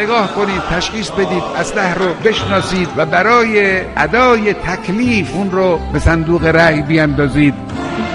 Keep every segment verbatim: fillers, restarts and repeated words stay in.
نگاه کنید، تشخیص بدید، اسلحه رو بشناسید و برای ادای تکلیف اون رو به صندوق رأی بیاندازید.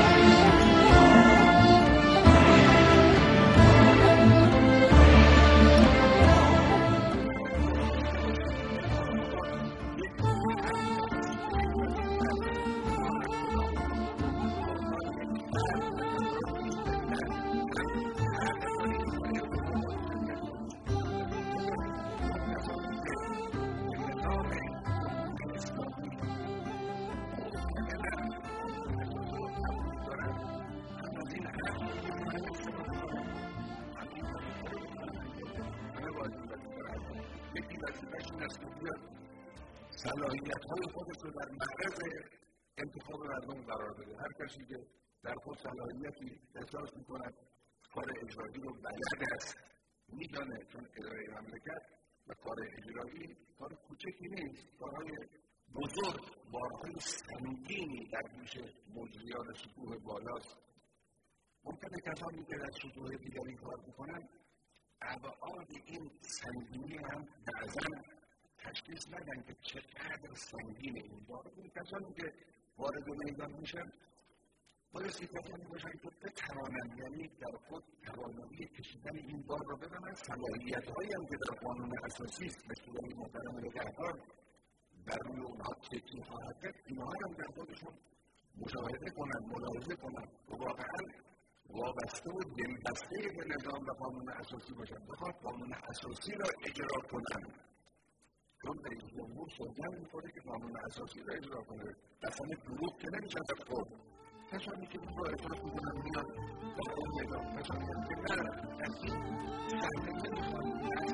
صلاحیت‌های خودش رو در معرض انتخاب مردم قرار بده. هر کسی که در خود صلاحیتی احساس می‌کند کار اجرایی رو بلد است، می‌دانه، چون اداره مملکت و کار اجرایی کار کوچکی نیست، کارهای بزرگ، بارهای سنگینی در دوش مجریان سطوح بالاست. ممکنه کسانی که در سطوح دیگری کار می‌کنند ابعاد این سنگینی هم بعضاً تشخیص ندن که چقدر سنگینه این بار. این کسانی که وارد میدان میشن بایستی کسانی باشن که بتوانند، یعنی در خود توانایی کشیدن این بار رو بدانند. صلاحیت‌هایی هم که در قانون اساسی است مثل این محترم نگهدار بر روی اونها تکیه خواهد کرد، اینها هم در خودشون مشاهده کنند، ملاحظه کنند و واقعا وابسته و دلبسته به نظام و قانون اساسی باشند، بخواد قانون اساسی را اجرا کنند. چون رئیس جمهور سوگند می‌خوره که قانون اساسی را اجرا کنه. اصلا دروغ که نمی‌شد خود. کسانی که این را احساس می‌کنن میان در اون میدان، کسانی هم که نه از این صحنه نمی‌خوان